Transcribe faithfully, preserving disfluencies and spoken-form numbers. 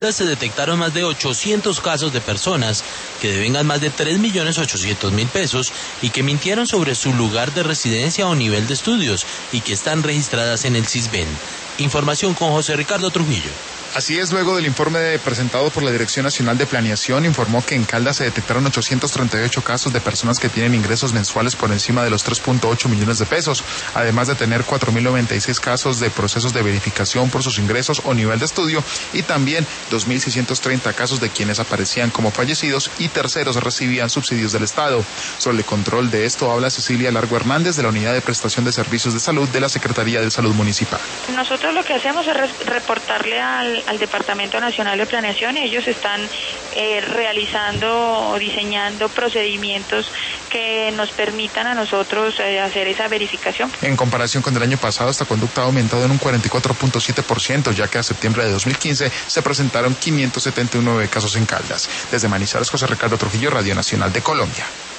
Se detectaron más de ochocientos casos de personas que devengan más de tres millones ochocientos mil pesos y que mintieron sobre su lugar de residencia o nivel de estudios y que están registradas en el Sisbén. Información con José Ricardo Trujillo. Así es, luego del informe presentado por la Dirección Nacional de Planeación, informó que en Caldas se detectaron ochocientos treinta y ocho casos de personas que tienen ingresos mensuales por encima de los tres punto ocho millones de pesos, además de tener cuatro mil noventa y seis casos de procesos de verificación por sus ingresos o nivel de estudio y también dos mil seiscientos treinta casos de quienes aparecían como fallecidos y terceros recibían subsidios del Estado. Sobre el control de esto habla Cecilia Largo Hernández de la Unidad de Prestación de Servicios de Salud de la Secretaría de Salud Municipal. Nosotros lo que hacemos es re- reportarle al al Departamento Nacional de Planeación y ellos están eh, realizando o diseñando procedimientos que nos permitan a nosotros eh, hacer esa verificación. En comparación con el año pasado, esta conducta ha aumentado en un cuarenta y cuatro punto siete por ciento, ya que a septiembre de dos mil quince se presentaron quinientos setenta y nueve casos en Caldas. Desde Manizales, José Ricardo Trujillo, Radio Nacional de Colombia.